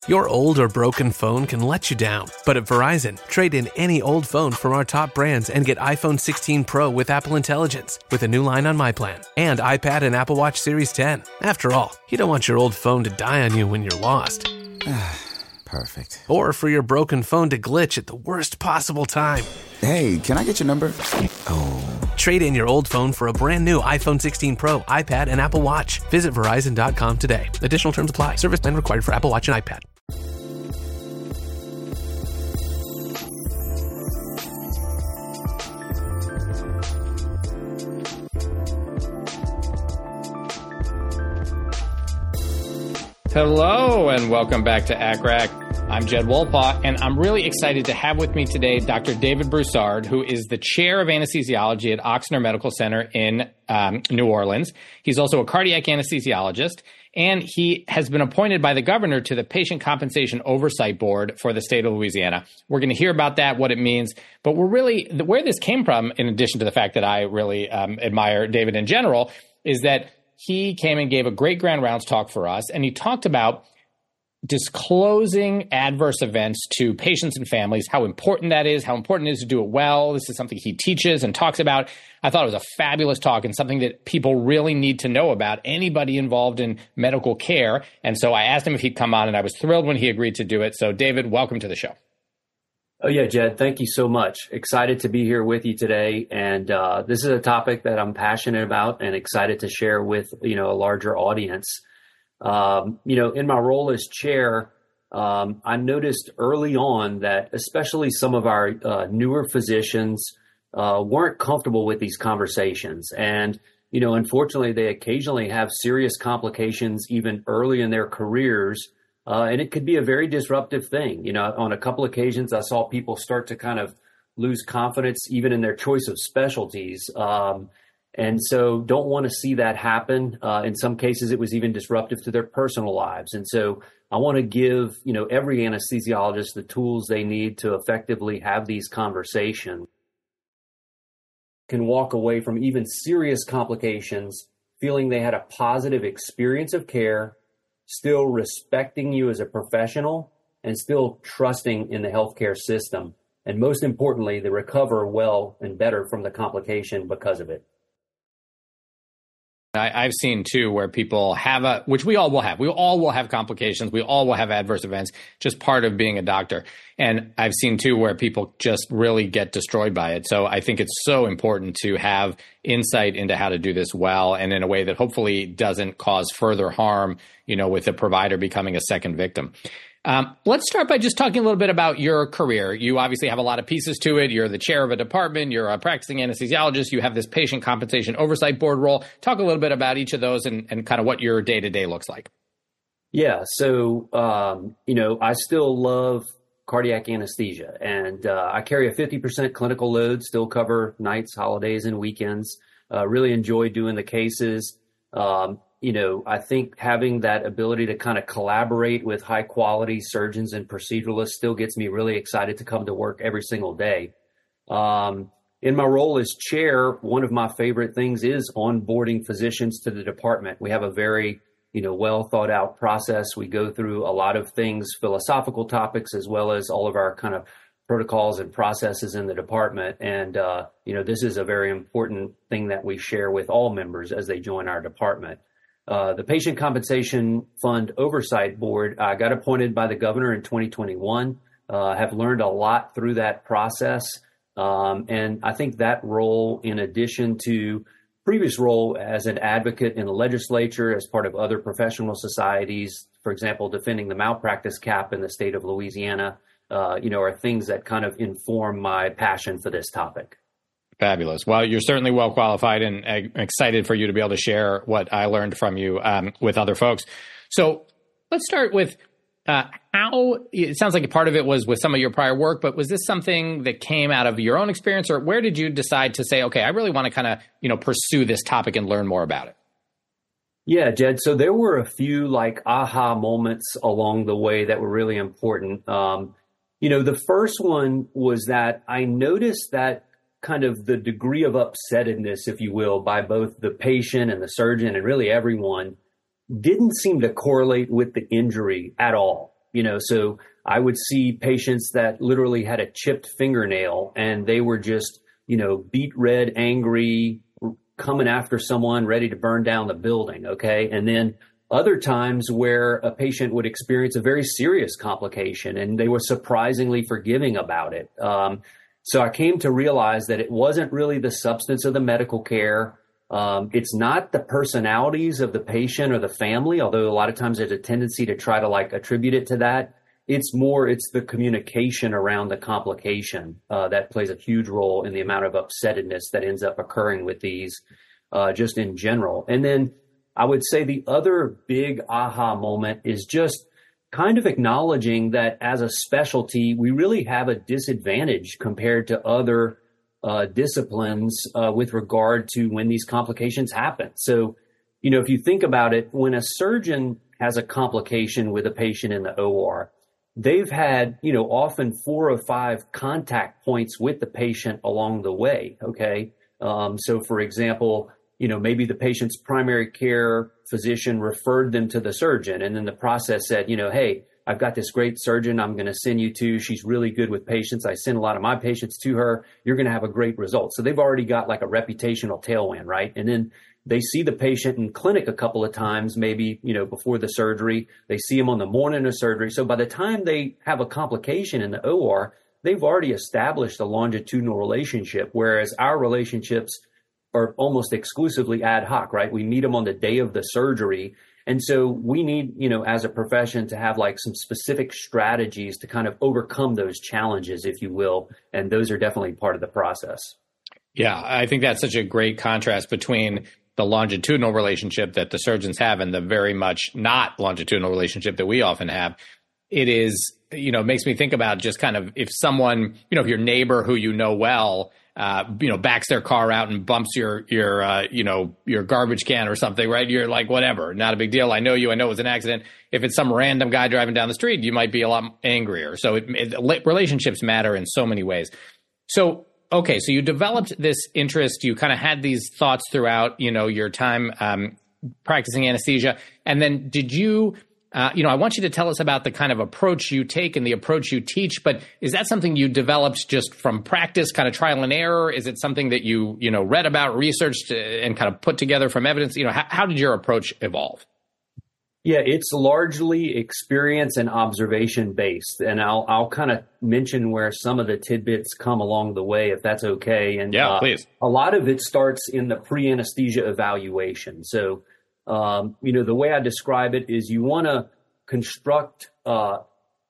Your old or broken phone can let you down, but at Verizon, trade in any old phone from our top brands and get iPhone 16 Pro with Apple Intelligence with a new line on My Plan and iPad and Apple Watch Series 10. After all, you don't want your old phone to die on you when you're lost. Perfect. Or for your broken phone to glitch at the worst possible time. Hey, can I get your number? Oh. Trade in your old phone for a brand new iPhone 16 Pro, iPad, and Apple Watch. Visit Verizon.com today. Additional terms apply. Service plan required for Apple Watch and iPad. Hello and welcome back to ACRAC. I'm Jed Wolpaw, and I'm really excited to have with me today Dr. David Broussard, who is the chair of anesthesiology at Ochsner Medical Center in New Orleans. He's also a cardiac anesthesiologist, and he has been appointed by the governor to the Patient Compensation Oversight Board for the state of Louisiana. We're going to hear about that, what it means, but we're really, where this came from, in addition to the fact that I really admire David in general, is that he came and gave a great Grand Rounds talk for us, and he talked about disclosing adverse events to patients and families, how important that is, how important it is to do it well. This is something he teaches and talks about. I thought it was a fabulous talk and something that people really need to know about, anybody involved in medical care. And so I asked him if he'd come on, and I was thrilled when he agreed to do it. So David, welcome to the show. Oh, yeah, Jed, thank you so much. Excited to be here with you today. And this is a topic that I'm passionate about and excited to share with, a larger audience. In my role as chair, I noticed early on that especially some of our newer physicians weren't comfortable with these conversations. And, unfortunately, they occasionally have serious complications even early in their careers. And it could be a very disruptive thing. On a couple occasions, I saw people start to kind of lose confidence even in their choice of specialties. And so don't want to see that happen. In some cases, it was even disruptive to their personal lives. And so I want to give, every anesthesiologist the tools they need to effectively have these conversations. Can walk away from even serious complications feeling they had a positive experience of care, still respecting you as a professional, and still trusting in the healthcare system. And most importantly, they recover well and better from the complication because of it. I've seen, too, where people have which we all will have. We all will have complications. We all will have adverse events, just part of being a doctor. And I've seen, too, where people just really get destroyed by it. So I think it's so important to have insight into how to do this well and in a way that hopefully doesn't cause further harm, with the provider becoming a second victim. Let's start by just talking a little bit about your career. You obviously have a lot of pieces to it. You're the chair of a department. You're a practicing anesthesiologist. You have this Patient Compensation Oversight Board role. Talk a little bit about each of those and kind of what your day-to-day looks like. Yeah. So, I still love cardiac anesthesia, and I carry a 50% clinical load, still cover nights, holidays, and weekends. Really enjoy doing the cases. I think having that ability to kind of collaborate with high quality surgeons and proceduralists still gets me really excited to come to work every single day. In my role as chair, one of my favorite things is onboarding physicians to the department. We have a very, well thought out process. We go through a lot of things, philosophical topics, as well as all of our kind of protocols and processes in the department. And, this is a very important thing that we share with all members as they join our department. The Patient Compensation Fund Oversight Board, I got appointed by the governor in 2021, have learned a lot through that process. And I think that role, in addition to previous role as an advocate in the legislature, as part of other professional societies, for example, defending the malpractice cap in the state of Louisiana, are things that kind of inform my passion for this topic. Fabulous. Well, you're certainly well qualified, and excited for you to be able to share what I learned from you with other folks. So let's start with how it sounds like part of it was with some of your prior work, but was this something that came out of your own experience, or where did you decide to say, okay, I really want to kind of, pursue this topic and learn more about it? Yeah, Jed. So there were a few aha moments along the way that were really important. The first one was that I noticed that kind of the degree of upsettedness, if you will, by both the patient and the surgeon and really everyone didn't seem to correlate with the injury at all. So I would see patients that literally had a chipped fingernail and they were just, beet red, angry, coming after someone, ready to burn down the building. Okay. And then other times where a patient would experience a very serious complication and they were surprisingly forgiving about it. So I came to realize that it wasn't really the substance of the medical care. It's not the personalities of the patient or the family, although a lot of times there's a tendency to try to attribute it to that. It's the communication around the complication that plays a huge role in the amount of upsettedness that ends up occurring with these just in general. And then I would say the other big aha moment is just kind of acknowledging that as a specialty, we really have a disadvantage compared to other disciplines with regard to when these complications happen. So, if you think about it, when a surgeon has a complication with a patient in the OR, they've had, often 4 or 5 contact points with the patient along the way. Okay. So for example, maybe the patient's primary care physician referred them to the surgeon. And then the process said, hey, I've got this great surgeon I'm going to send you to. She's really good with patients. I send a lot of my patients to her. You're going to have a great result. So they've already got a reputational tailwind, right? And then they see the patient in clinic a couple of times, maybe, before the surgery. They see him on the morning of surgery. So by the time they have a complication in the OR, they've already established a longitudinal relationship, whereas our relationships are almost exclusively ad hoc, right? We meet them on the day of the surgery. And so we need, as a profession to have some specific strategies to kind of overcome those challenges, if you will. And those are definitely part of the process. Yeah, I think that's such a great contrast between the longitudinal relationship that the surgeons have and the very much not longitudinal relationship that we often have. It is, makes me think about just kind of if someone, if your neighbor who you know well, backs their car out and bumps your garbage can or something, right? You're like, whatever, not a big deal. I know you. I know it was an accident. If it's some random guy driving down the street, you might be a lot angrier. So relationships matter in so many ways. So, okay, so you developed this interest. You kind of had these thoughts throughout, your time practicing anesthesia. And then did you I want you to tell us about the kind of approach you take and the approach you teach, but is that something you developed just from practice, kind of trial and error? Is it something that you read about, researched, and kind of put together from evidence? How did your approach evolve? Yeah, it's largely experience and observation based. And I'll kind of mention where some of the tidbits come along the way, if that's okay. And yeah, please. A lot of it starts in the pre-anesthesia evaluation. So the way I describe it is you want to construct an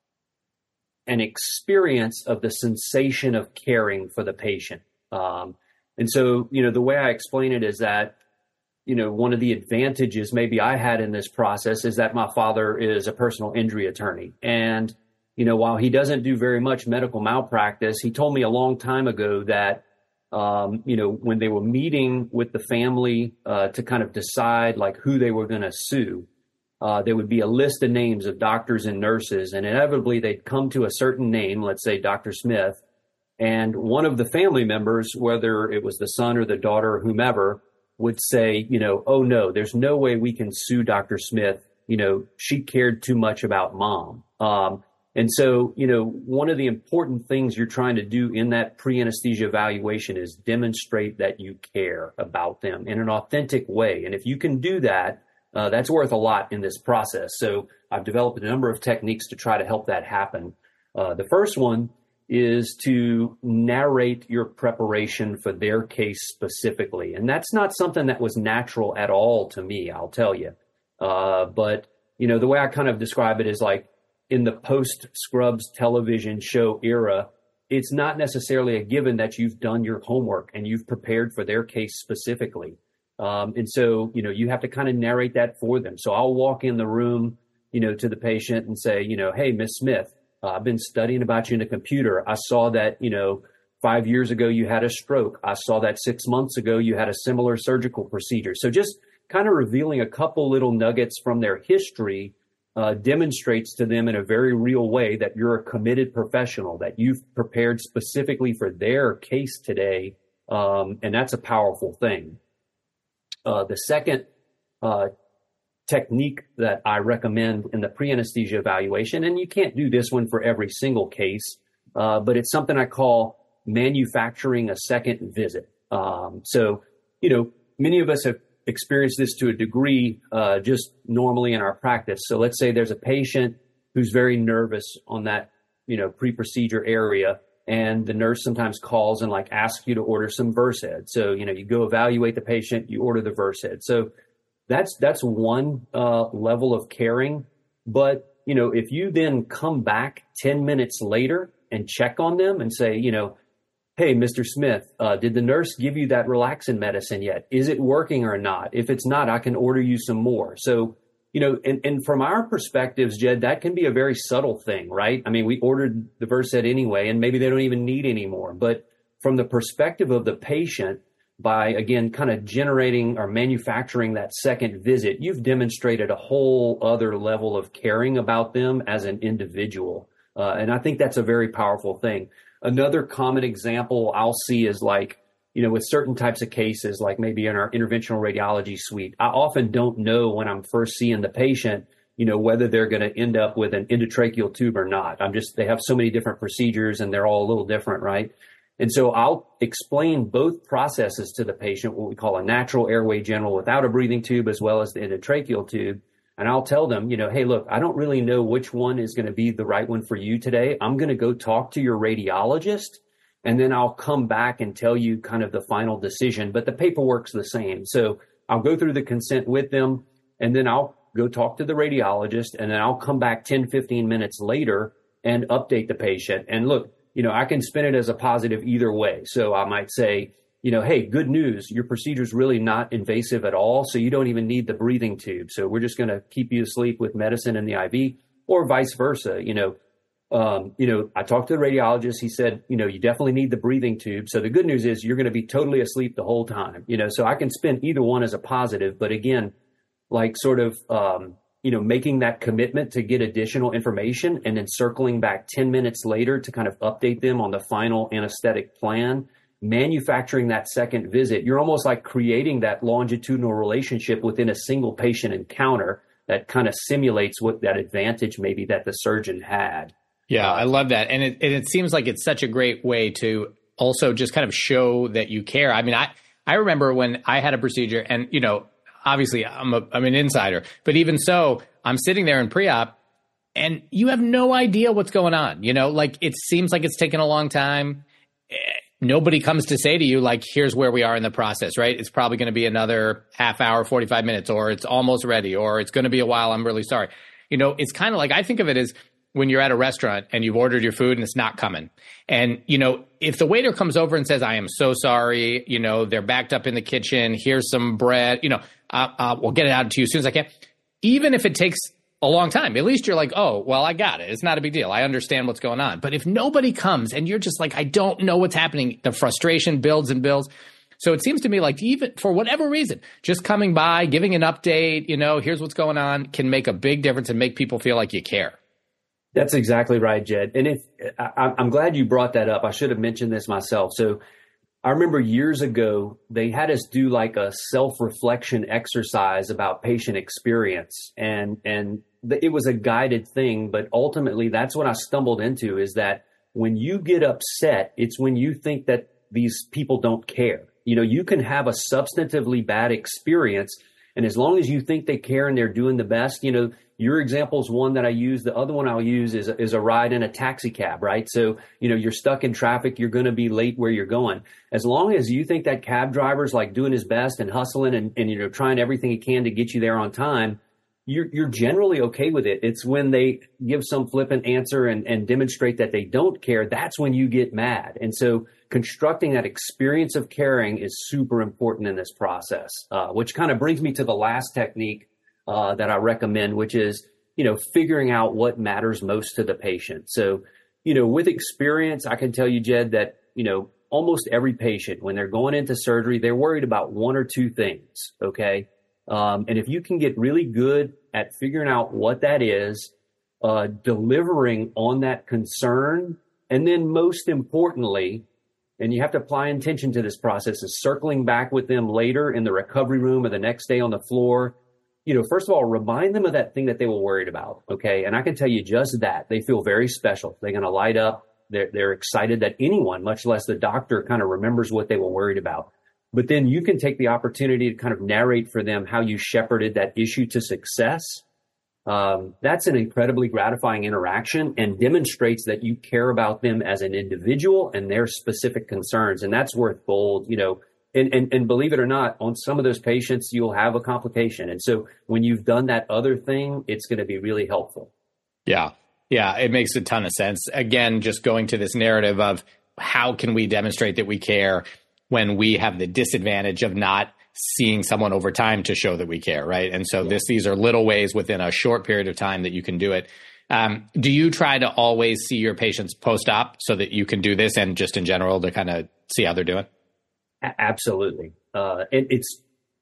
experience of the sensation of caring for the patient. And so, the way I explain it is that, one of the advantages maybe I had in this process is that my father is a personal injury attorney. And, while he doesn't do very much medical malpractice, he told me a long time ago that when they were meeting with the family to kind of decide who they were going to sue, there would be a list of names of doctors and nurses, and inevitably they'd come to a certain name, let's say Dr. Smith, and one of the family members, whether it was the son or the daughter or whomever, would say, oh no, there's no way we can sue Dr. Smith. She cared too much about mom. And so, one of the important things you're trying to do in that pre-anesthesia evaluation is demonstrate that you care about them in an authentic way. And if you can do that, that's worth a lot in this process. So I've developed a number of techniques to try to help that happen. The first one is to narrate your preparation for their case specifically. And that's not something that was natural at all to me, I'll tell you. But, the way I kind of describe it is in the post-Scrubs television show era, it's not necessarily a given that you've done your homework and you've prepared for their case specifically. And so, you have to kind of narrate that for them. So I'll walk in the room, to the patient and say, hey, Miss Smith, I've been studying about you in the computer. I saw that, 5 years ago you had a stroke. I saw that 6 months ago you had a similar surgical procedure. So just kind of revealing a couple little nuggets from their history demonstrates to them in a very real way that you're a committed professional, that you've prepared specifically for their case today. And that's a powerful thing. The second technique that I recommend in the pre-anesthesia evaluation, and you can't do this one for every single case, but it's something I call manufacturing a second visit. So, many of us have experienced this to a degree just normally in our practice. So let's say there's a patient who's very nervous on that, pre-procedure area, and the nurse sometimes calls and asks you to order some Versed. So, you go evaluate the patient, you order the Versed. So that's one level of caring. But, if you then come back 10 minutes later and check on them and say, hey, Mr. Smith, did the nurse give you that relaxin medicine yet? Is it working or not? If it's not, I can order you some more. So, and from our perspectives, Jed, that can be a very subtle thing, right? I mean, we ordered the Versed anyway, and maybe they don't even need any more. But from the perspective of the patient, by, again, kind of generating or manufacturing that second visit, you've demonstrated a whole other level of caring about them as an individual. And I think that's a very powerful thing. Another common example I'll see is with certain types of cases, like maybe in our interventional radiology suite, I often don't know when I'm first seeing the patient, whether they're going to end up with an endotracheal tube or not. They have so many different procedures and they're all a little different, right? And so I'll explain both processes to the patient, what we call a natural airway general without a breathing tube, as well as the endotracheal tube. And I'll tell them, hey, look, I don't really know which one is going to be the right one for you today. I'm going to go talk to your radiologist, and then I'll come back and tell you kind of the final decision. But the paperwork's the same. So I'll go through the consent with them, and then I'll go talk to the radiologist, and then I'll come back 10, 15 minutes later and update the patient. And look, I can spin it as a positive either way. So I might say, hey, good news, your procedure's really not invasive at all, so you don't even need the breathing tube. So we're just going to keep you asleep with medicine and the IV, or vice versa. I talked to the radiologist. He said, you definitely need the breathing tube. So the good news is you're going to be totally asleep the whole time. So I can spin either one as a positive, but again, making that commitment to get additional information and then circling back 10 minutes later to kind of update them on the final anesthetic plan, manufacturing that second visit, you're almost like creating that longitudinal relationship within a single patient encounter that kind of simulates what that advantage maybe that the surgeon had. Yeah, I love that. And it seems like it's such a great way to also just kind of show that you care. I mean, I remember when I had a procedure and, obviously I'm an insider, but even so, I'm sitting there in pre-op and you have no idea what's going on. It seems like it's taken a long time. Nobody comes to say to you, here's where we are in the process, right? It's probably going to be another half hour, 45 minutes, or it's almost ready, or it's going to be a while. I'm really sorry. It's kind of like, I think of it as when you're at a restaurant and you've ordered your food and it's not coming. And, if the waiter comes over and says, I am so sorry, they're backed up in the kitchen, here's some bread, we'll get it out to you as soon as I can. Even if it takes a long time, at least you're like, oh, well, I got it. It's not a big deal. I understand what's going on. But if nobody comes and you're just like, I don't know what's happening, the frustration builds and builds. So it seems to me like even for whatever reason, just coming by, giving an update, here's what's going on, can make a big difference and make people feel like you care. That's exactly right, Jed. And I'm glad you brought that up. I should have mentioned this myself. So I remember years ago, they had us do a self-reflection exercise about patient experience. And it was a guided thing, but ultimately that's what I stumbled into, is that when you get upset, it's when you think that these people don't care. You can have a substantively bad experience, and as long as you think they care and they're doing the best, your example is one that I use. The other one I'll use is a ride in a taxi cab, right? So, you're stuck in traffic. You're going to be late where you're going. As long as you think that cab driver's doing his best and hustling and trying everything he can to get you there on time, you're generally okay with it. It's when they give some flippant answer and demonstrate that they don't care, that's when you get mad. And so constructing that experience of caring is super important in this process, which kind of brings me to the last technique that I recommend, which is, figuring out what matters most to the patient. So, with experience, I can tell you, Jed, that, almost every patient, when they're going into surgery, they're worried about one or two things. Okay. And if you can get really good at figuring out what that is, delivering on that concern, and then most importantly, and you have to apply intention to this process, is circling back with them later in the recovery room or the next day on the floor, first of all, remind them of that thing that they were worried about. Okay. And I can tell you just that they feel very special. They're going to light up. They're excited that anyone, much less the doctor, kind of remembers what they were worried about. But then you can take the opportunity to kind of narrate for them how you shepherded that issue to success. That's an incredibly gratifying interaction and demonstrates that you care about them as an individual and their specific concerns. And that's worth gold, and believe it or not, on some of those patients, you'll have a complication. And so when you've done that other thing, it's going to be really helpful. Yeah. Yeah. It makes a ton of sense. Again, just going to this narrative of how can we demonstrate that we care when we have the disadvantage of not seeing someone over time to show that we care, right? And so these are little ways within a short period of time that you can do it. Do you try to always see your patients post-op so that you can do this and just in general to kind of see how they're doing? Absolutely. And it's,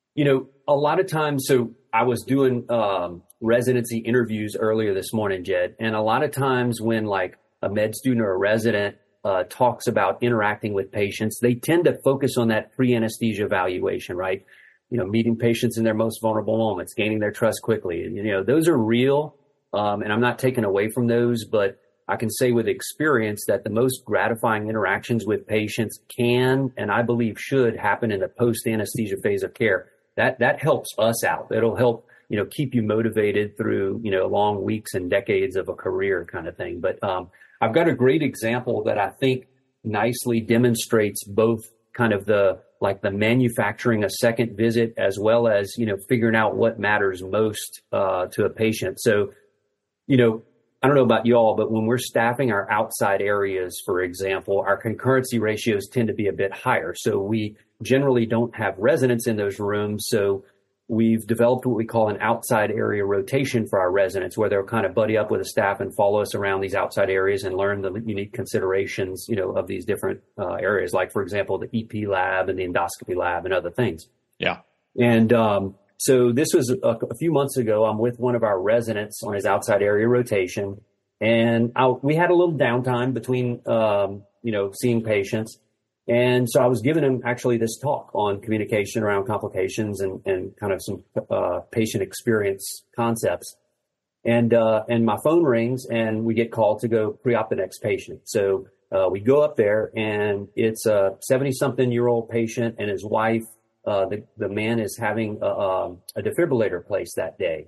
a lot of times, so I was doing residency interviews earlier this morning, Jed, and a lot of times when like a med student or a resident talks about interacting with patients, they tend to focus on that pre-anesthesia evaluation, right? Meeting patients in their most vulnerable moments, gaining their trust quickly. Those are real. And I'm not taking away from those, but I can say with experience that the most gratifying interactions with patients can, and I believe should, happen in the post-anesthesia phase of care. That helps us out. It'll help, keep you motivated through, long weeks and decades of a career kind of thing. But, I've got a great example that I think nicely demonstrates both kind of the manufacturing a second visit as well as, figuring out what matters most to a patient. So, I don't know about y'all, but when we're staffing our outside areas, for example, our concurrency ratios tend to be a bit higher. So we generally don't have residents in those rooms. So we've developed what we call an outside area rotation for our residents, where they'll kind of buddy up with the staff and follow us around these outside areas and learn the unique considerations, of these different areas, like, for example, the EP lab and the endoscopy lab and other things. Yeah. And so this was a few months ago. I'm with one of our residents on his outside area rotation, and we had a little downtime between, seeing patients. And so I was giving him actually this talk on communication around complications and kind of some patient experience concepts. And my phone rings and we get called to go pre-op the next patient. So we go up there and it's a 70-something-year-old patient and his wife. The man is having a defibrillator placed that day.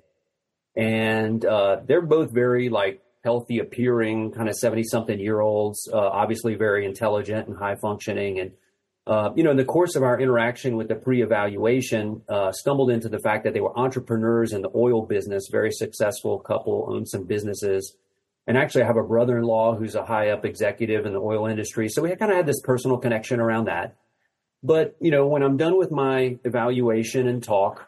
And they're both very healthy appearing kind of 70-something-year-olds, obviously very intelligent and high functioning. And, in the course of our interaction with the pre-evaluation, stumbled into the fact that they were entrepreneurs in the oil business, very successful couple, owned some businesses. And actually I have a brother-in-law who's a high up executive in the oil industry. So we kind of had this personal connection around that. But, when I'm done with my evaluation and talk,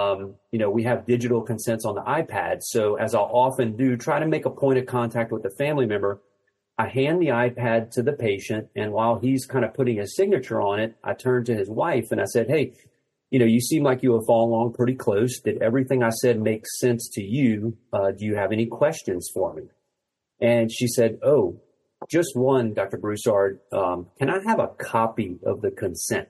we have digital consents on the iPad. So as I'll often do, try to make a point of contact with the family member. I hand the iPad to the patient. And while he's kind of putting his signature on it, I turn to his wife and I said, hey, you seem like you have followed along pretty close. Did everything I said make sense to you? Do you have any questions for me? And she said, oh, just one, Dr. Broussard. Can I have a copy of the consent?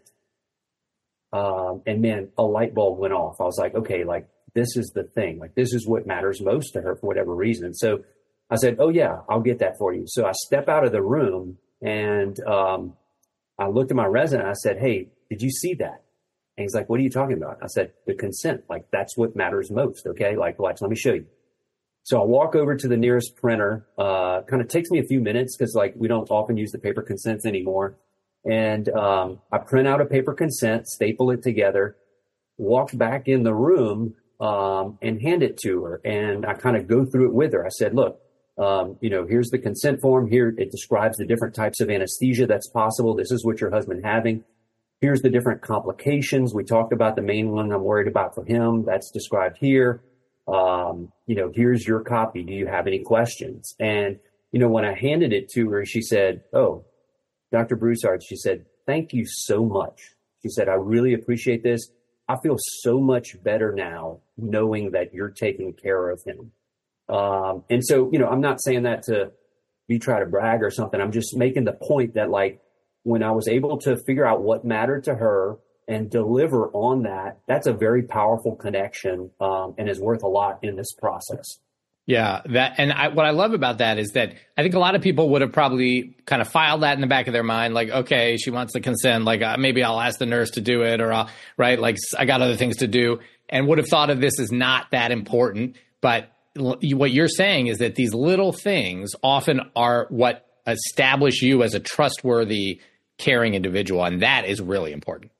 And man, a light bulb went off. I was like, okay, this is the thing. This is what matters most to her for whatever reason. And so I said, oh yeah, I'll get that for you. So I step out of the room and I looked at my resident. I said, hey, did you see that? And he's like, what are you talking about? I said, the consent. That's what matters most. Okay. Watch, let me show you. So I walk over to the nearest printer, kind of takes me a few minutes because we don't often use the paper consents anymore. And I print out a paper consent, staple it together, walk back in the room and hand it to her. And I kind of go through it with her. I said, look, here's the consent form. Here it describes the different types of anesthesia that's possible. This is what your husband having. Here's the different complications. We talked about the main one I'm worried about for him. That's described here. Here's your copy. Do you have any questions? And, when I handed it to her, she said, oh, Dr. Broussard, she said, thank you so much. She said, I really appreciate this. I feel so much better now knowing that you're taking care of him. And so, I'm not saying that to be try to brag or something. I'm just making the point that when I was able to figure out what mattered to her and deliver on that, that's a very powerful connection, and is worth a lot in this process. Yeah, what I love about that is that I think a lot of people would have probably kind of filed that in the back of their mind, like, okay, she wants the consent, like maybe I'll ask the nurse to do it, or like I got other things to do, and would have thought of this as not that important. But what you're saying is that these little things often are what establish you as a trustworthy, caring individual, and that is really important.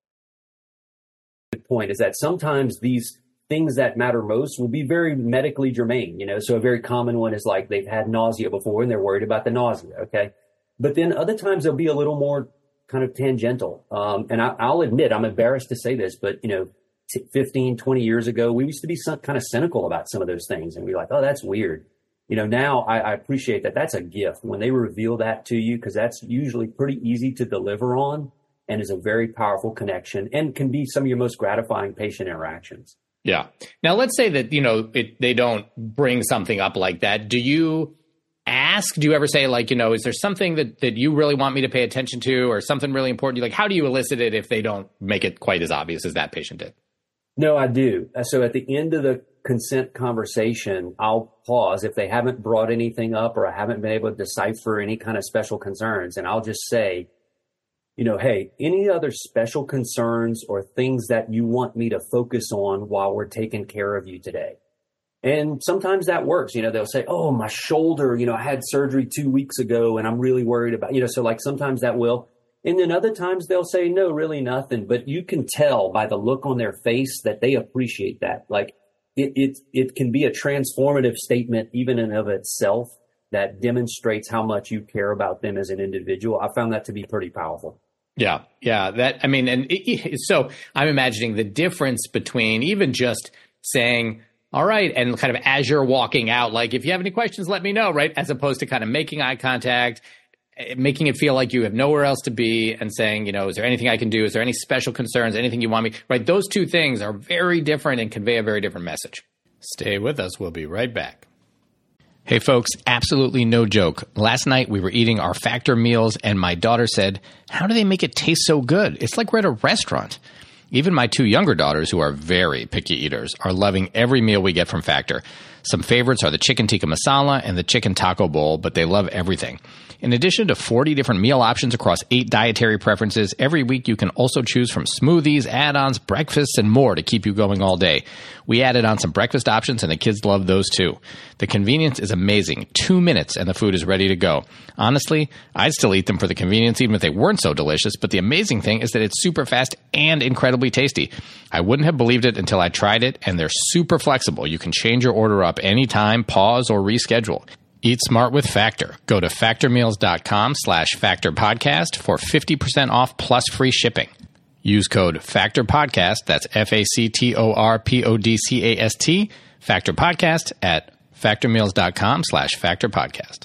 The point is that sometimes these things that matter most will be very medically germane, so a very common one is like they've had nausea before and they're worried about the nausea. Okay. But then other times they'll be a little more kind of tangential. And I'll admit, I'm embarrassed to say this, but 15, 20 years ago, we used to be kind of cynical about some of those things. And we're like, oh, that's weird. Now I appreciate that. That's a gift when they reveal that to you, because that's usually pretty easy to deliver on and is a very powerful connection and can be some of your most gratifying patient interactions. Yeah. Now, let's say that, they don't bring something up like that. Do you ask? Do you ever say, like, is there something that you really want me to pay attention to, or something really important? Like, how do you elicit it if they don't make it quite as obvious as that patient did? No, I do. So at the end of the consent conversation, I'll pause if they haven't brought anything up or I haven't been able to decipher any kind of special concerns. And I'll just say, hey, any other special concerns or things that you want me to focus on while we're taking care of you today? And sometimes that works. They'll say, oh, my shoulder, I had surgery 2 weeks ago and I'm really worried about, so like sometimes that will. And then other times they'll say, no, really nothing. But you can tell by the look on their face that they appreciate that. Like it can be a transformative statement even in of itself that demonstrates how much you care about them as an individual. I found that to be pretty powerful. Yeah. So I'm imagining the difference between even just saying, all right, and kind of as you're walking out, like, if you have any questions, let me know, right? As opposed to kind of making eye contact, making it feel like you have nowhere else to be, and saying, is there anything I can do? Is there any special concerns? Anything you want me? Right? Those two things are very different and convey a very different message. Stay with us. We'll be right back. Hey folks, absolutely no joke. Last night we were eating our Factor meals and my daughter said, how do they make it taste so good? It's like we're at a restaurant. Even my two younger daughters, who are very picky eaters, are loving every meal we get from Factor. Some favorites are the chicken tikka masala and the chicken taco bowl, but they love everything. In addition to 40 different meal options across 8 dietary preferences, every week you can also choose from smoothies, add-ons, breakfasts, and more to keep you going all day. We added on some breakfast options, and the kids love those too. The convenience is amazing. 2 minutes, and the food is ready to go. Honestly, I'd still eat them for the convenience even if they weren't so delicious, but the amazing thing is that it's super fast and incredibly tasty. I wouldn't have believed it until I tried it, and they're super flexible. You can change your order up anytime, pause, or reschedule. Eat smart with Factor. Go to factormeals.com/factorpodcast for 50% off plus free shipping. Use code FACTORPODCAST, that's FACTORPODCAST, Factor Podcast at factormeals.com/factorpodcast.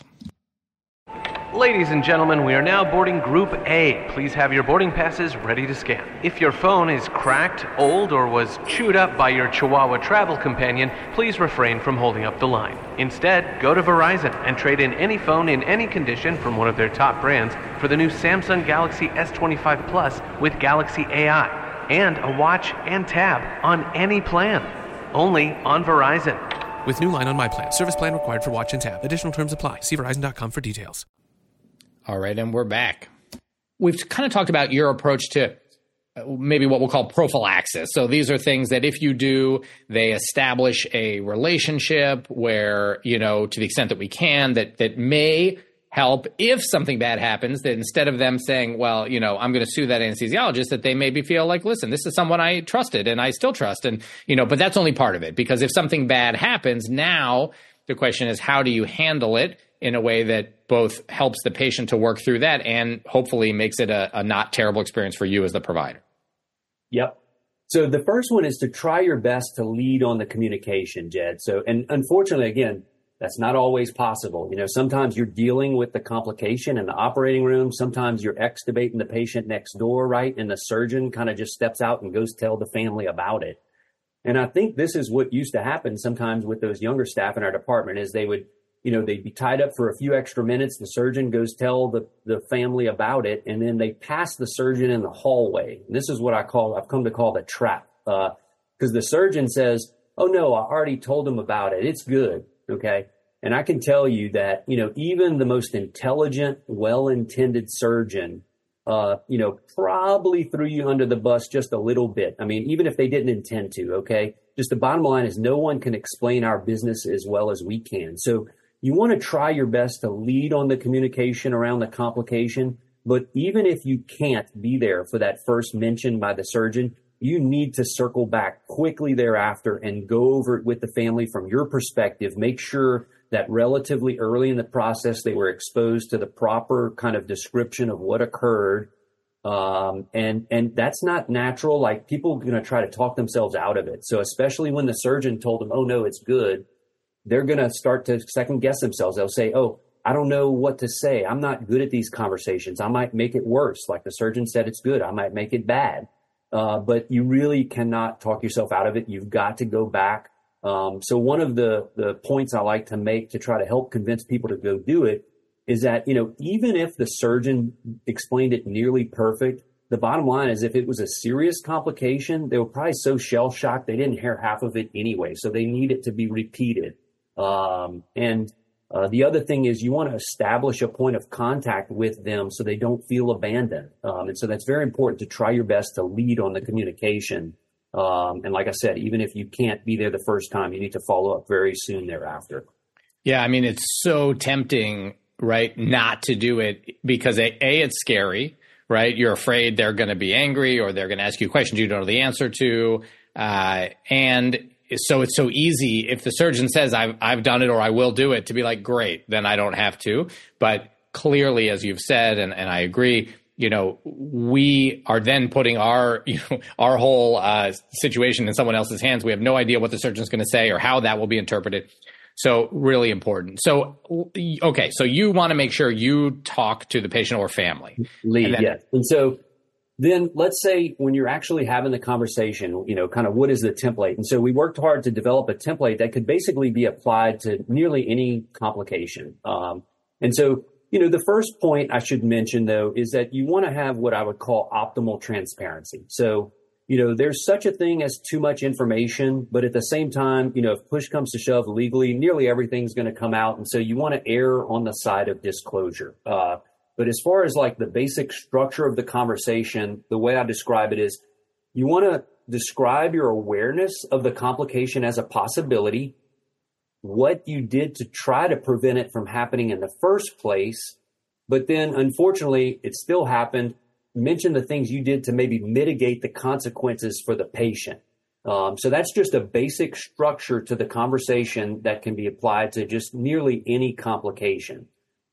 Ladies and gentlemen, we are now boarding Group A. Please have your boarding passes ready to scan. If your phone is cracked, old, or was chewed up by your Chihuahua travel companion, please refrain from holding up the line. Instead, go to Verizon and trade in any phone in any condition from one of their top brands for the new Samsung Galaxy S25 Plus with Galaxy AI and a watch and tab on any plan. Only on Verizon. With new line on My Plan. Service plan required for watch and tab. Additional terms apply. See Verizon.com for details. All right, and we're back. We've kind of talked about your approach to maybe what we'll call prophylaxis. So these are things that if you do, they establish a relationship where, to the extent that we can, that may help if something bad happens, that instead of them saying, well, I'm going to sue that anesthesiologist, that they maybe feel like, listen, this is someone I trusted and I still trust. And, but that's only part of it, because if something bad happens, now the question is, how do you handle it in a way that both helps the patient to work through that and hopefully makes it a not terrible experience for you as the provider? Yep. So the first one is to try your best to lead on the communication, Jed. So, and unfortunately, again, that's not always possible. Sometimes you're dealing with the complication in the operating room. Sometimes you're extubating the patient next door, right? And the surgeon kind of just steps out and goes tell the family about it. And I think this is what used to happen sometimes with those younger staff in our department, is they would they'd be tied up for a few extra minutes. The surgeon goes tell the family about it, and then they pass the surgeon in the hallway. And this is what I've come to call the trap. Because the surgeon says, oh, no, I already told him about it. It's good. Okay. And I can tell you that, even the most intelligent, well-intended surgeon, probably threw you under the bus just a little bit. I mean, even if they didn't intend to, okay? Just the bottom line is no one can explain our business as well as we can. So you want to try your best to lead on the communication around the complication. But even if you can't be there for that first mention by the surgeon, you need to circle back quickly thereafter and go over it with the family from your perspective. Make sure that relatively early in the process, they were exposed to the proper kind of description of what occurred. And that's not natural. Like, people are going to try to talk themselves out of it. So especially when the surgeon told them, oh, no, it's good, they're going to start to second guess themselves. They'll say, oh, I don't know what to say. I'm not good at these conversations. I might make it worse. Like the surgeon said, it's good. I might make it bad. But you really cannot talk yourself out of it. You've got to go back. So one of the points I like to make to try to help convince people to go do it is that, even if the surgeon explained it nearly perfect, the bottom line is if it was a serious complication, they were probably so shell shocked they didn't hear half of it anyway. So they need it to be repeated. The other thing is you want to establish a point of contact with them so they don't feel abandoned. And so that's very important to try your best to lead on the communication. And like I said, even if you can't be there the first time, you need to follow up very soon thereafter. Yeah, I mean, it's so tempting, right, not to do it because it's scary, right? You're afraid they're going to be angry or they're going to ask you questions you don't know the answer to. And so it's so easy if the surgeon says I've done it or I will do it to be like, great, then I don't have to. But clearly, as you've said, and I agree, we are then putting our whole situation in someone else's hands. We have no idea what the surgeon's going to say or how that will be interpreted. So really important. So, okay. So you want to make sure you talk to the patient or family. Yes. And so then let's say when you're actually having the conversation, kind of what is the template? And so we worked hard to develop a template that could basically be applied to nearly any complication. And so, the first point I should mention, though, is that you want to have what I would call optimal transparency. So, there's such a thing as too much information, but at the same time, if push comes to shove legally, nearly everything's going to come out. And so you want to err on the side of disclosure. But as far as like the basic structure of the conversation, the way I describe it is you want to describe your awareness of the complication as a possibility, what you did to try to prevent it from happening in the first place, but then unfortunately it still happened. Mention the things you did to maybe mitigate the consequences for the patient. So that's just a basic structure to the conversation that can be applied to just nearly any complication.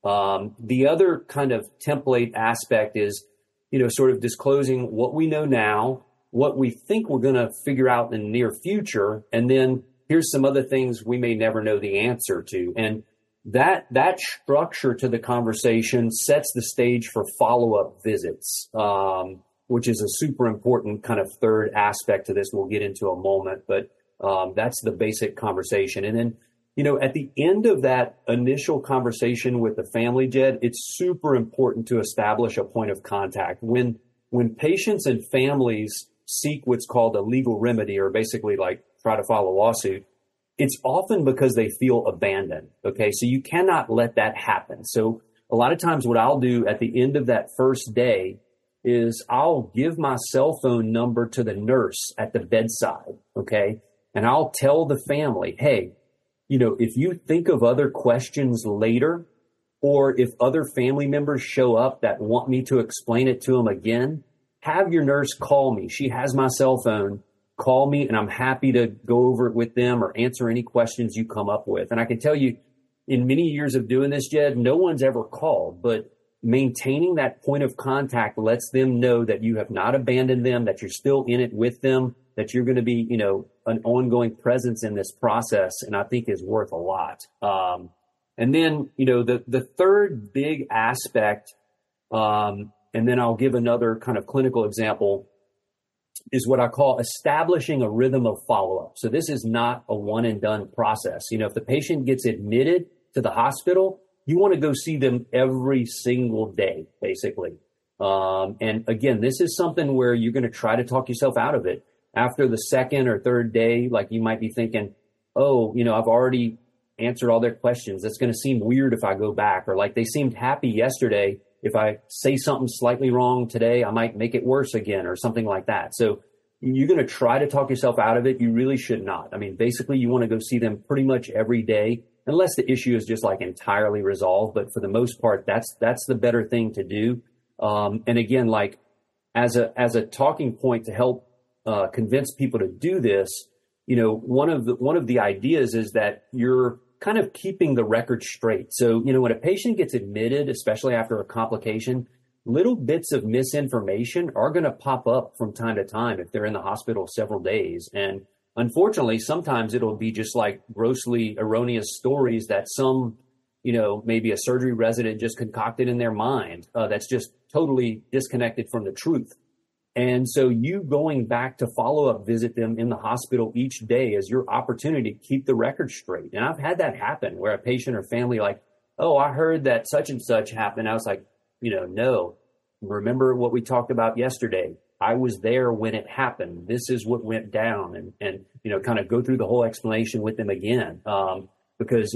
The other kind of template aspect is, sort of disclosing what we know now, what we think we're going to figure out in the near future, and then here's some other things we may never know the answer to. And that structure to the conversation sets the stage for follow-up visits, which is a super important kind of third aspect to this we'll get into a moment. But that's the basic conversation. And then, at the end of that initial conversation with the family, Jed, it's super important to establish a point of contact. When patients and families seek what's called a legal remedy, or basically like try to file a lawsuit, it's often because they feel abandoned. Okay. So you cannot let that happen. So a lot of times what I'll do at the end of that first day is I'll give my cell phone number to the nurse at the bedside. Okay. And I'll tell the family, hey, if you think of other questions later, or if other family members show up that want me to explain it to them again, have your nurse call me. She has my cell phone. Call me, and I'm happy to go over it with them or answer any questions you come up with. And I can tell you, in many years of doing this, Jed, no one's ever called, but maintaining that point of contact lets them know that you have not abandoned them, that you're still in it with them, that you're going to be, an ongoing presence in this process, and I think is worth a lot. And then, the third big aspect, and then I'll give another kind of clinical example, is what I call establishing a rhythm of follow-up. So this is not a one and done process. If the patient gets admitted, to the hospital, you want to go see them every single day, basically. And again, this is something where you're going to try to talk yourself out of it. After the second or third day, like you might be thinking, oh, I've already answered all their questions. That's going to seem weird if I go back, or like they seemed happy yesterday. If I say something slightly wrong today, I might make it worse again or something like that. So you're going to try to talk yourself out of it. You really should not. I mean, basically you want to go see them pretty much every day, unless the issue is just like entirely resolved. But for the most part, that's the better thing to do. And again, like as a talking point to help convince people to do this, one of the ideas is that you're kind of keeping the record straight. So, when a patient gets admitted, especially after a complication, little bits of misinformation are going to pop up from time to time if they're in the hospital several days. And unfortunately, sometimes it'll be just like grossly erroneous stories that some, maybe a surgery resident just concocted in their mind, that's just totally disconnected from the truth. And so you going back to follow up, visit them in the hospital each day is your opportunity to keep the record straight. And I've had that happen where a patient or family like, oh, I heard that such and such happened. I was like, no, remember what we talked about yesterday. I was there when it happened. This is what went down, and kind of go through the whole explanation with them again. Because,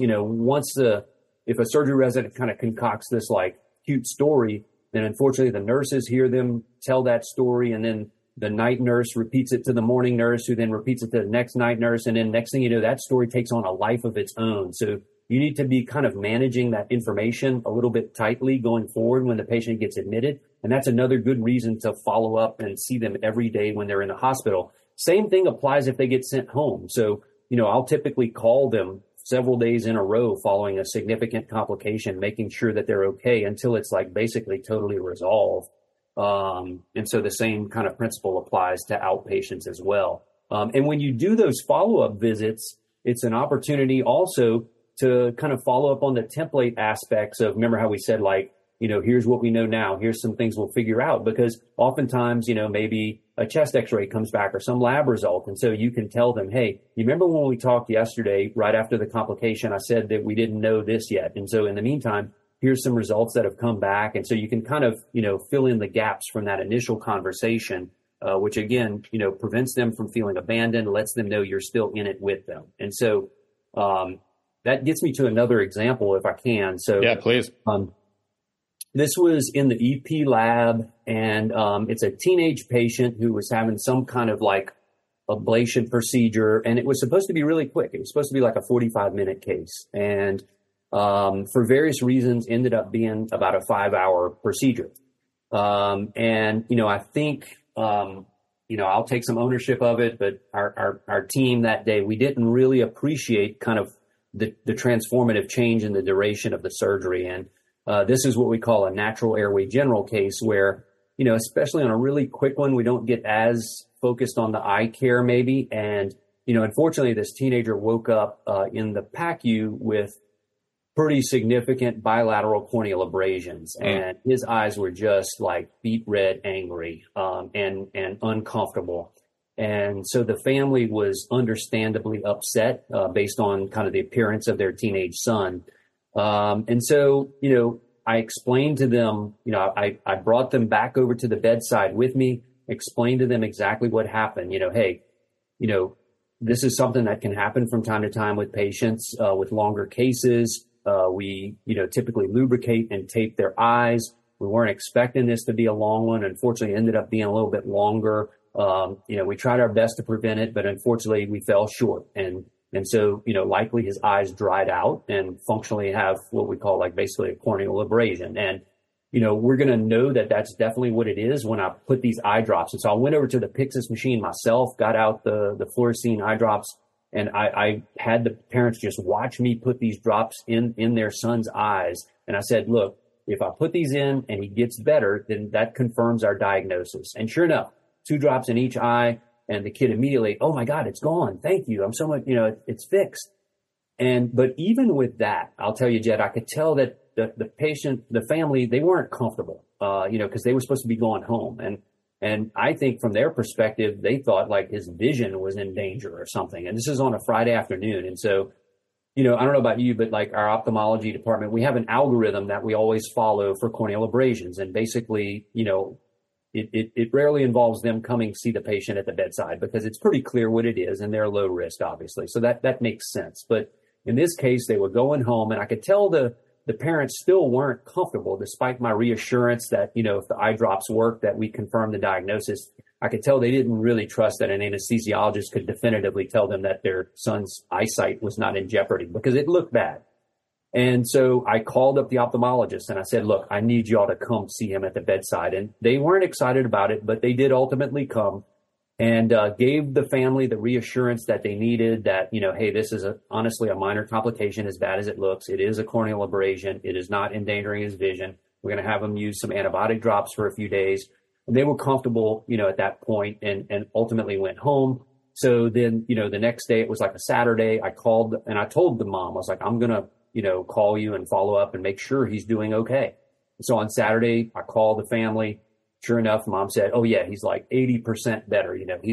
if a surgery resident kind of concocts this like cute story, then unfortunately the nurses hear them tell that story, and then the night nurse repeats it to the morning nurse, who then repeats it to the next night nurse. And then next thing you know, that story takes on a life of its own. So you need to be kind of managing that information a little bit tightly going forward when the patient gets admitted. And that's another good reason to follow up and see them every day when they're in the hospital. Same thing applies if they get sent home. So, I'll typically call them several days in a row following a significant complication, making sure that they're okay until it's like basically totally resolved. And so the same kind of principle applies to outpatients as well. And when you do those follow-up visits, it's an opportunity also to kind of follow up on the template aspects of, remember how we said, like, here's what we know now, here's some things we'll figure out, because oftentimes, maybe a chest x-ray comes back or some lab result. And so you can tell them, hey, you remember when we talked yesterday, right after the complication, I said that we didn't know this yet. And so in the meantime, here's some results that have come back. And so you can kind of, fill in the gaps from that initial conversation, which again, prevents them from feeling abandoned, lets them know you're still in it with them. And so, that gets me to another example, if I can. So yeah, please. This was in the EP lab, and it's a teenage patient who was having some kind of like ablation procedure, and it was supposed to be really quick. It was supposed to be like a 45-minute case, and for various reasons ended up being about a 5-hour procedure. And I think I'll take some ownership of it, but our team that day, we didn't really appreciate kind of the transformative change in the duration of the surgery. And this is what we call a natural airway general case where, especially on a really quick one, we don't get as focused on the eye care maybe. And, unfortunately, this teenager woke up in the PACU with pretty significant bilateral corneal abrasions. And his eyes were just like beet red, angry, and uncomfortable. And so the family was understandably upset based on kind of the appearance of their teenage son. And so, I explained to them, I brought them back over to the bedside with me, explained to them exactly what happened. Hey, this is something that can happen from time to time with patients with longer cases. We, typically lubricate and tape their eyes. We weren't expecting this to be a long one. Unfortunately, it ended up being a little bit longer. We tried our best to prevent it, but unfortunately we fell short. And so, likely his eyes dried out and functionally have what we call like basically a corneal abrasion. And, we're going to know that that's definitely what it is when I put these eye drops. And so I went over to the Pyxis machine myself, got out the fluorescein eye drops, and I had the parents just watch me put these drops in their son's eyes. And I said, look, if I put these in and he gets better, then that confirms our diagnosis. And sure enough, 2 drops in each eye. And the kid immediately, oh my God, it's gone. Thank you. I'm so much, it's fixed. But even with that, I'll tell you, Jed, I could tell that the patient, the family, they weren't comfortable, because they were supposed to be going home. And I think from their perspective, they thought like his vision was in danger or something. And this is on a Friday afternoon. And so, I don't know about you, but like our ophthalmology department, we have an algorithm that we always follow for corneal abrasions. And basically, it rarely involves them coming to see the patient at the bedside because it's pretty clear what it is and they're low risk, obviously. So that makes sense. But in this case, they were going home and I could tell the parents still weren't comfortable despite my reassurance that, if the eye drops worked, that we confirmed the diagnosis. I could tell they didn't really trust that an anesthesiologist could definitively tell them that their son's eyesight was not in jeopardy because it looked bad. And so I called up the ophthalmologist and I said, look, I need y'all to come see him at the bedside. And they weren't excited about it, but they did ultimately come and gave the family the reassurance that they needed that, hey, this is honestly a minor complication as bad as it looks. It is a corneal abrasion. It is not endangering his vision. We're going to have him use some antibiotic drops for a few days. And they were comfortable, at that point and ultimately went home. So then, the next day, it was like a Saturday, I called and I told the mom, I was like, I'm going to, call you and follow up and make sure he's doing okay. So on Saturday, I called the family. Sure enough, mom said, oh yeah, he's like 80% better.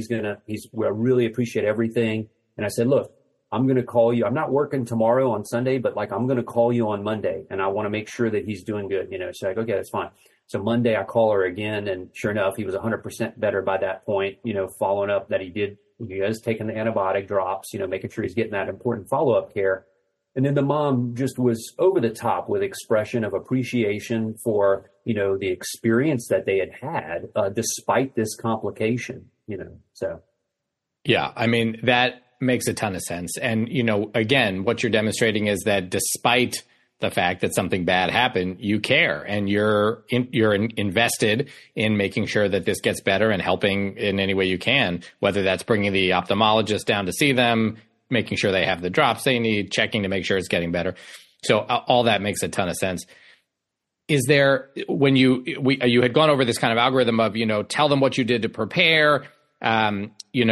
We really appreciate everything. And I said, look, I'm going to call you. I'm not working tomorrow on Sunday, but I'm going to call you on Monday and I want to make sure that he's doing good. She's like, okay, that's fine. So Monday I call her again and sure enough, he was 100% better by that point, following up that he has taken the antibiotic drops, making sure he's getting that important follow-up care. And then the mom just was over the top with expression of appreciation for, the experience that they had despite this complication, so. Yeah, I mean, that makes a ton of sense. And, again, what you're demonstrating is that despite the fact that something bad happened, you care and you're invested in making sure that this gets better and helping in any way you can, whether that's bringing the ophthalmologist down to see them, making sure they have the drops they need, checking to make sure it's getting better. So all that makes a ton of sense. Is there, when you had gone over this kind of algorithm of, tell them what you did to prepare, how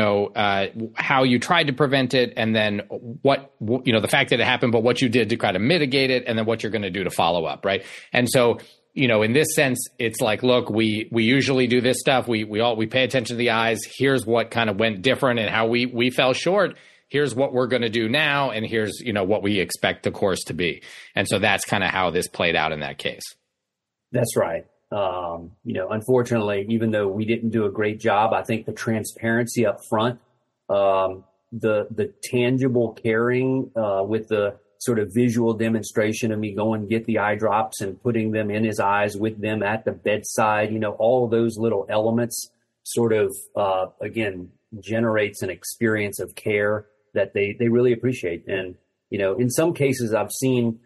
you tried to prevent it, and then what, the fact that it happened, but what you did to kind of mitigate it, and then what you're going to do to follow up, right? And so, in this sense, it's like, look, we usually do this stuff. We pay attention to the eyes. Here's what kind of went different and how we fell short. Here's what we're going to do now, and here's, what we expect the course to be. And so that's kind of how this played out in that case. That's right. Unfortunately, even though we didn't do a great job, I think the transparency up front, the tangible caring, with the sort of visual demonstration of me going get the eye drops and putting them in his eyes with them at the bedside, all of those little elements sort of, again, generates an experience of care that they really appreciate. And, in some cases I've seen,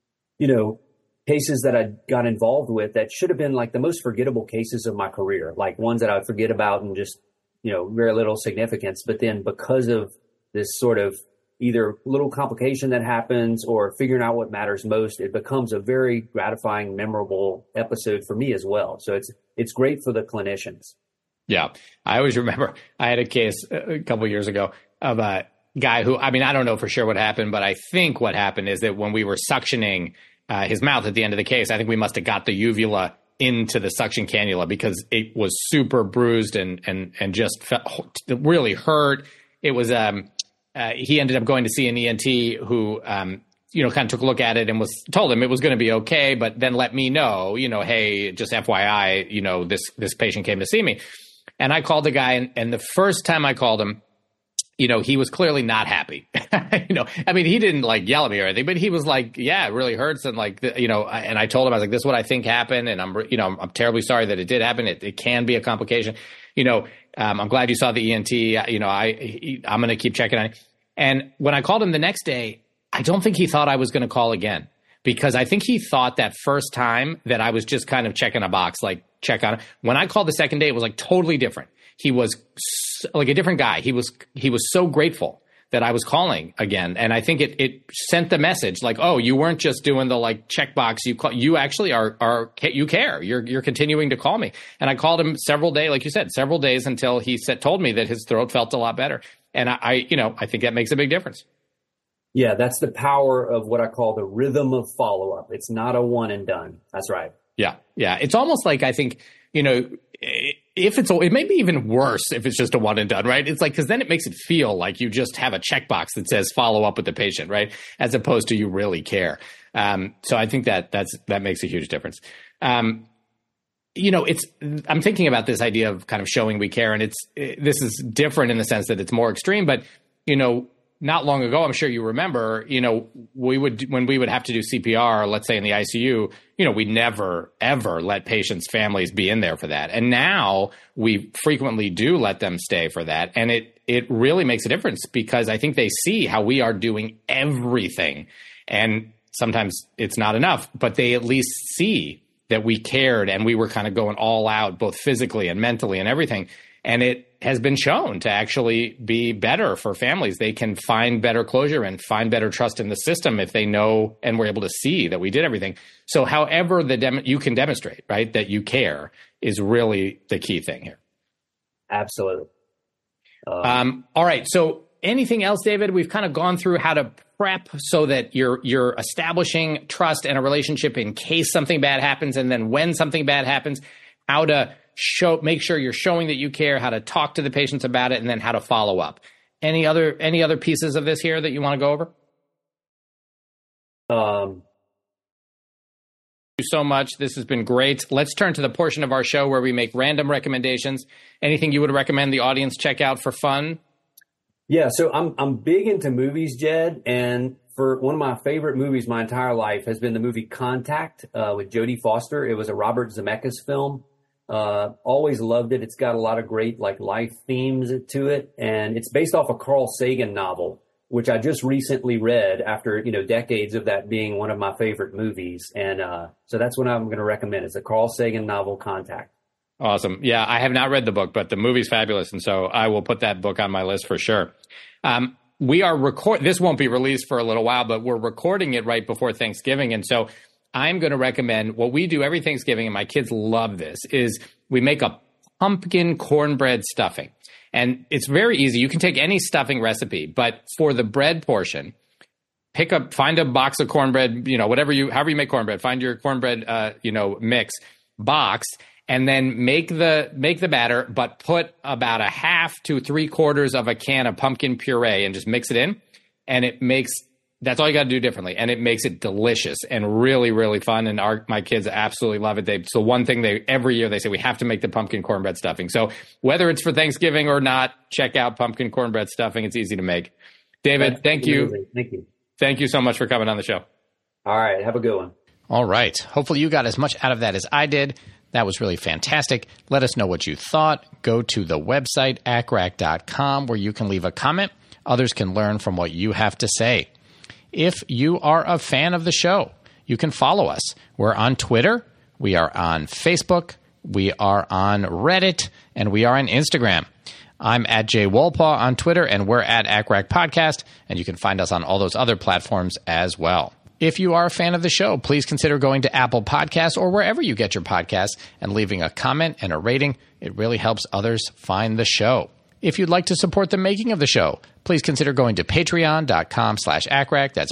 cases that I got involved with that should have been like the most forgettable cases of my career, like ones that I would forget about and just, very little significance. But then because of this sort of either little complication that happens or figuring out what matters most, it becomes a very gratifying, memorable episode for me as well. So it's great for the clinicians. Yeah. I always remember I had a case a couple of years ago of a guy who, I don't know for sure what happened, but I think what happened is that when we were suctioning his mouth at the end of the case, I think we must have got the uvula into the suction cannula because it was super bruised and just felt really hurt. It was, he ended up going to see an ENT who, kind of took a look at it and told him it was going to be okay, but then let me know, hey, just FYI, this patient came to see me. And I called the guy and the first time I called him, he was clearly not happy. He didn't yell at me or anything, but he was like, yeah, it really hurts. And and I told him, I was like, this is what I think happened. And I'm terribly sorry that it did happen. It can be a complication. I'm glad you saw the ENT. I'm going to keep checking on it. And when I called him the next day, I don't think he thought I was going to call again because I think he thought that first time that I was just kind of checking a box, check on it. When I called the second day, it was totally different. He was like a different guy. He was so grateful that I was calling again. And I think it sent the message oh, you weren't just doing the checkbox. You actually you care. You're continuing to call me. And I called him several days until he told me that his throat felt a lot better. And I think that makes a big difference. Yeah, that's the power of what I call the rhythm of follow-up. It's not a one and done. That's right. Yeah. Yeah. It's almost like, I think, it may be even worse if it's just a one and done, right? It's like, because then it makes it feel like you just have a checkbox that says follow up with the patient, right? As opposed to you really care. So I think that makes a huge difference. I'm thinking about this idea of kind of showing we care, and this is different in the sense that it's more extreme, but, not long ago, I'm sure you remember, when we would have to do CPR, let's say in the ICU, we never, ever let patients' families be in there for that. And now we frequently do let them stay for that. And it really makes a difference, because I think they see how we are doing everything. And sometimes it's not enough, but they at least see that we cared and we were kind of going all out, both physically and mentally and everything. And it has been shown to actually be better for families. They can find better closure and find better trust in the system if they know and we're able to see that we did everything. So however you can demonstrate, right, that you care is really the key thing here. Absolutely. All right. So anything else, David? We've kind of gone through how to prep so that you're establishing trust and a relationship in case something bad happens, and then when something bad happens, how to make sure you're showing that you care, how to talk to the patients about it, and then how to follow up. Any other pieces of this here that you want to go over? Thank you so much. This has been great. Let's turn to the portion of our show where we make random recommendations. Anything you would recommend the audience check out for fun? Yeah, so I'm big into movies, Jed, and for one of my favorite movies my entire life has been the movie Contact with Jodie Foster. It was a Robert Zemeckis film. Always loved it. It's got a lot of great life themes to it, and it's based off a Carl Sagan novel, which I just recently read after decades of that being one of my favorite movies. And so that's what I'm going to recommend. It's a Carl Sagan novel, Contact. Awesome. Yeah, I have not read the book, but the movie's fabulous, and so I will put that book on my list for sure. We are this won't be released for a little while, but we're recording it right before Thanksgiving, and so I'm going to recommend what we do every Thanksgiving, and my kids love this, is we make a pumpkin cornbread stuffing. And it's very easy. You can take any stuffing recipe, but for the bread portion, find a box of cornbread, however you make cornbread, find your cornbread, mix box, and then make the batter, but put about a half to 3/4 of a can of pumpkin puree and just mix it in. And that's all you got to do differently. And it makes it delicious and really, really fun. And my kids absolutely love it. So one thing every year they say, we have to make the pumpkin cornbread stuffing. So whether it's for Thanksgiving or not, check out pumpkin cornbread stuffing. It's easy to make. David, thank you. Thank you. Thank you so much for coming on the show. All right. Have a good one. All right. Hopefully you got as much out of that as I did. That was really fantastic. Let us know what you thought. Go to the website, acrac.com, where you can leave a comment. Others can learn from what you have to say. If you are a fan of the show, you can follow us. We're on Twitter, we are on Facebook, we are on Reddit, and we are on Instagram. I'm at Jay Wolpaw on Twitter, and we're at ACRAC Podcast, and you can find us on all those other platforms as well. If you are a fan of the show, please consider going to Apple Podcasts or wherever you get your podcasts and leaving a comment and a rating. It really helps others find the show. If you'd like to support the making of the show, please consider going to patreon.com/ACRAC. That's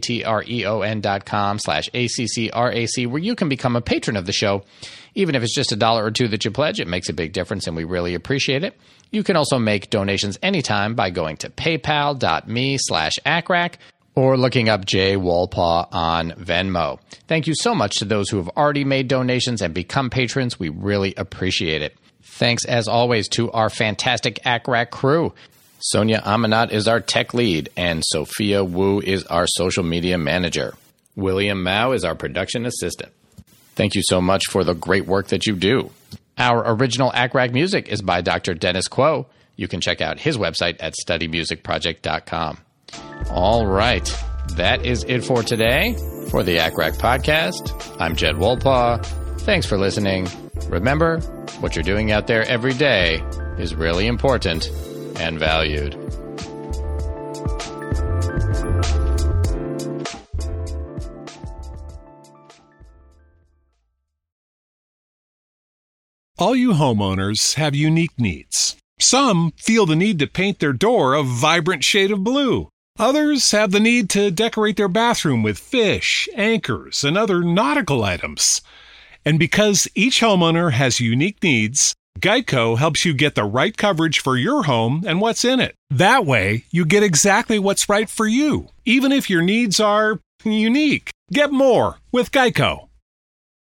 patreon.com/ACCRAC, where you can become a patron of the show. Even if it's just $1 or $2 that you pledge, it makes a big difference, and we really appreciate it. You can also make donations anytime by going to paypal.me/ACRAC or looking up Jay Wolpaw on Venmo. Thank you so much to those who have already made donations and become patrons. We really appreciate it. Thanks, as always, to our fantastic ACRAC crew. Sonia Amanat is our tech lead, and Sophia Wu is our social media manager. William Mao is our production assistant. Thank you so much for the great work that you do. Our original ACRAC music is by Dr. Dennis Quo. You can check out his website at studymusicproject.com. All right, that is it for today. For the ACRAC podcast, I'm Jed Wolpaw. Thanks for listening. Remember, what you're doing out there every day is really important and valued. All you homeowners have unique needs. Some feel the need to paint their door a vibrant shade of blue. Others have the need to decorate their bathroom with fish, anchors, and other nautical items. And because each homeowner has unique needs, Geico helps you get the right coverage for your home and what's in it. That way, you get exactly what's right for you, even if your needs are unique. Get more with Geico.